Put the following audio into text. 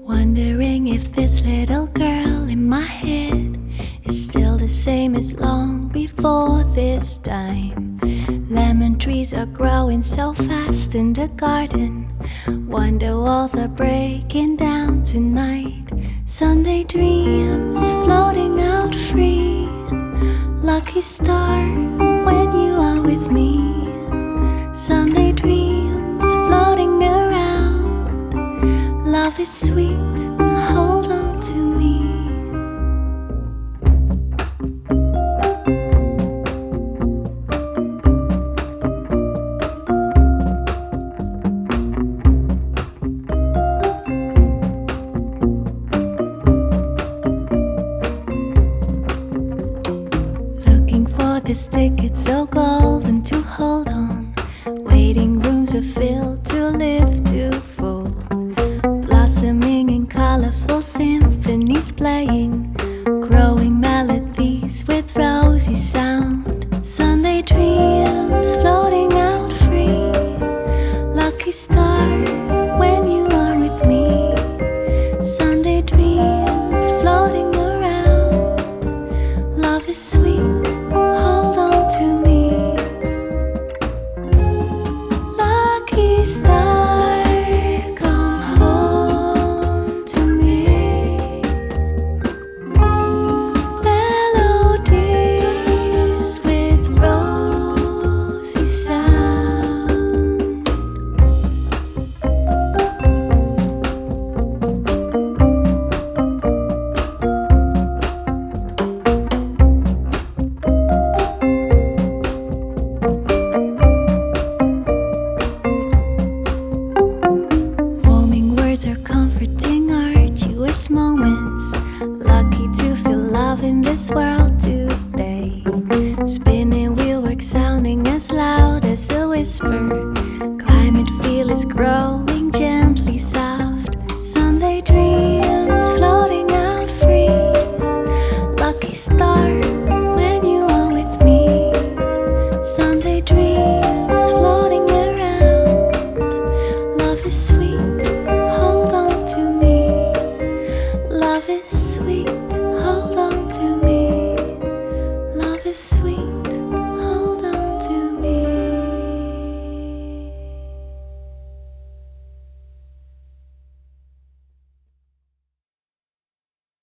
Wondering if this little girl in my head is still the same as long before this time. Lemon trees are growing so fast in the garden. Wonder walls are breaking down tonight. Sunday dreams floating out free. Lucky star when you are with me. Sunday dreams floating around. Love is sweet, hold on to me. This ticket so golden to hold on. Waiting rooms are filled to live to full. Blossoming in colorful symphonies playing. Growing melodies with rosy sound. Sunday dreams floating out free. Lucky star when you are with me. Sunday dreams floating around. Love is sweet, hold on to me. Lucky star, come home to me. Melodies with rosy sound. Are comforting arduous moments. Lucky to feel love in this world today. Spinning wheelwork sounding as loud as a whisper. Climate feel is growing gently soft. Sunday dreams floating out free. Lucky star